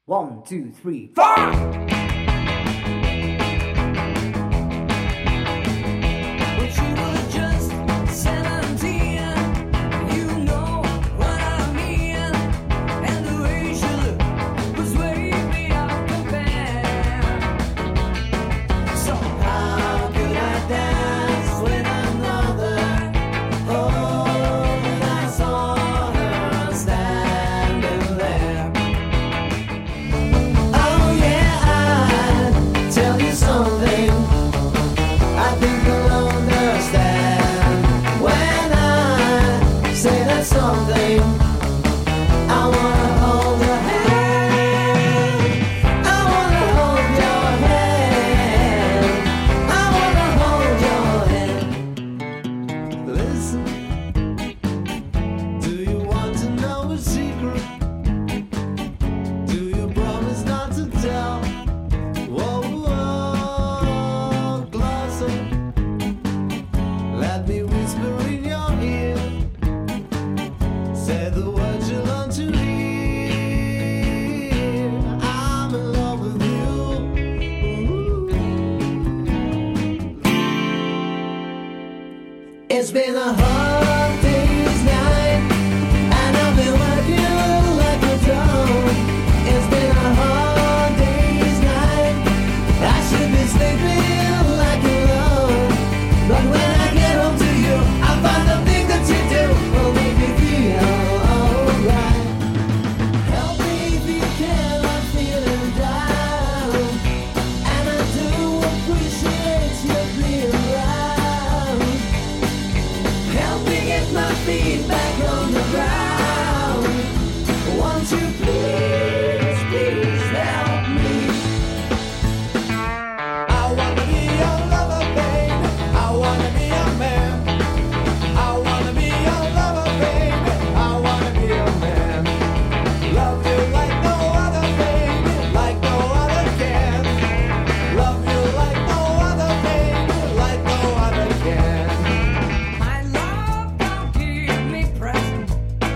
One, two, three, four! It's been a hard day's night, and I've been working like a dog. It's been a hard day's night, I should be sleeping like a log. But when I get home to you, I find the thing that you do will make me feel alright. Help me if you can, I'm feeling down, and I do appreciate you being around. Help me get my feet back on the ground. Won't you please, please help me? I wanna be your lover, baby. I wanna be your man. I wanna be your lover, baby. I wanna be your man. Love you like no other, baby, like no other can. Love you like no other, baby, like no other can. My love don't keep me present.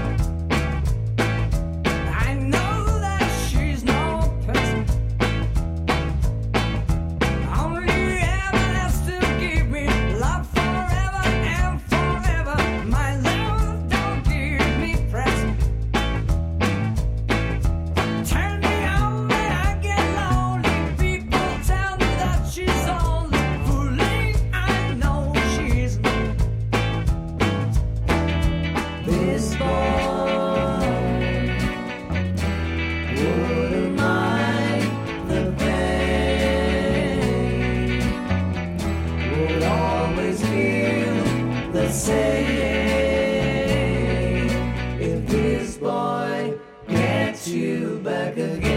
I know that she's no person. Only you ever has to give me love forever and forever. My love don't keep me present. Turn me on when I get lonely. People tell me that she's only fooling. I know she's not. This boy wouldn't mind the pain, would always feel the same if this boy gets you back again.